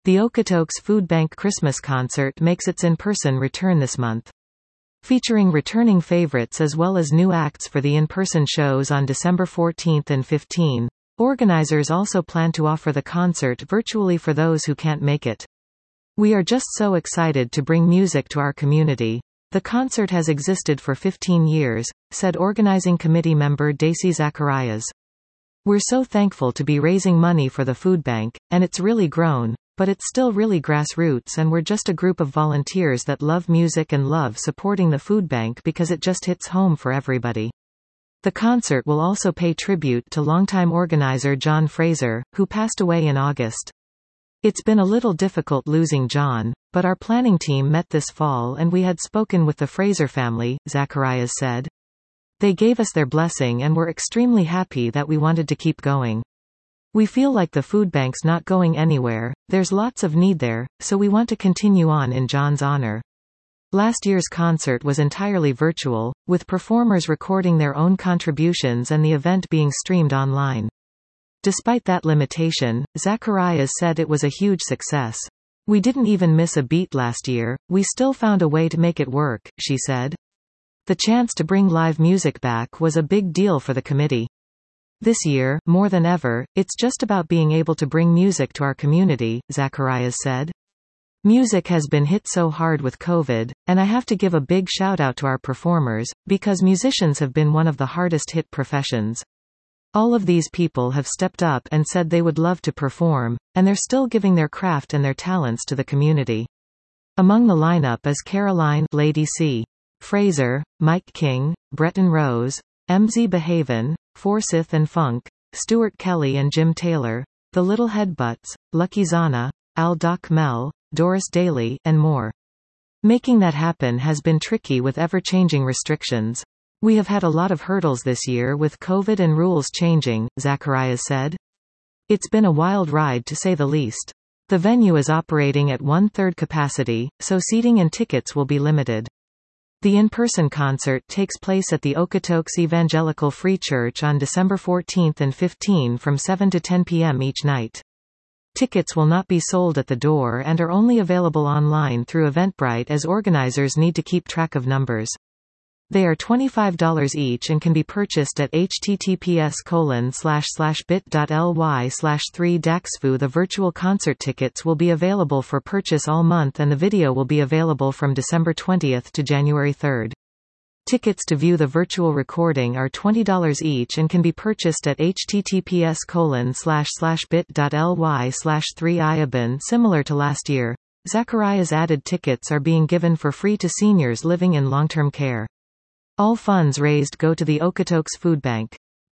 The Okotoks Food Bank Christmas concert makes its in-person return this month. Featuring returning favorites as well as new acts for the in-person shows on December 14 and 15, organizers also plan to offer the concert virtually for those who can't make it. We are just so excited to bring music to our community. The concert has existed for 15 years, said organizing committee member Daisy Zacharias. We're so thankful to be raising money for the food bank, and it's really grown, but it's still really grassroots, and we're just a group of volunteers that love music and love supporting the food bank because it just hits home for everybody. The concert will also pay tribute to longtime organizer John Fraser, who passed away in August. It's been a little difficult losing John, but our planning team met this fall and we had spoken with the Fraser family, Zacharias said. They gave us their blessing and were extremely happy that we wanted to keep going. We feel like the food bank's not going anywhere, there's lots of need there, so we want to continue on in John's honor. Last year's concert was entirely virtual, with performers recording their own contributions and the event being streamed online. Despite that limitation, Zacharias said it was a huge success. We didn't even miss a beat last year, we still found a way to make it work, she said. The chance to bring live music back was a big deal for the committee. This year, more than ever, it's just about being able to bring music to our community, Zacharias said. Music has been hit so hard with COVID, and I have to give a big shout out to our performers, because musicians have been one of the hardest hit professions. All of these people have stepped up and said they would love to perform, and they're still giving their craft and their talents to the community. Among the lineup is Caroline Lady C. Fraser, Mike King, Breton Rose, MZ Behaven, Forsyth and Funk, Stuart Kelly and Jim Taylor, The Little Headbutts, Lucky Zana, Al Doc Mel, Doris Daly, and more. Making that happen has been tricky with ever-changing restrictions. We have had a lot of hurdles this year with COVID and rules changing, Zacharias said. It's been a wild ride to say the least. The venue is operating at 1/3 capacity, so seating and tickets will be limited. The in-person concert takes place at the Okotoks Evangelical Free Church on December 14 and 15 from 7 to 10 p.m. each night. Tickets will not be sold at the door and are only available online through Eventbrite as organizers need to keep track of numbers. They are $25 each and can be purchased at https://bit.ly/3daxfu. The virtual concert tickets will be available for purchase all month and the video will be available from December 20 to January 3. Tickets to view the virtual recording are $20 each and can be purchased at https://bit.ly/3iabin. Similar to last year, Zacharias added tickets are being given for free to seniors living in long-term care. All funds raised go to the Okotoks Food Bank.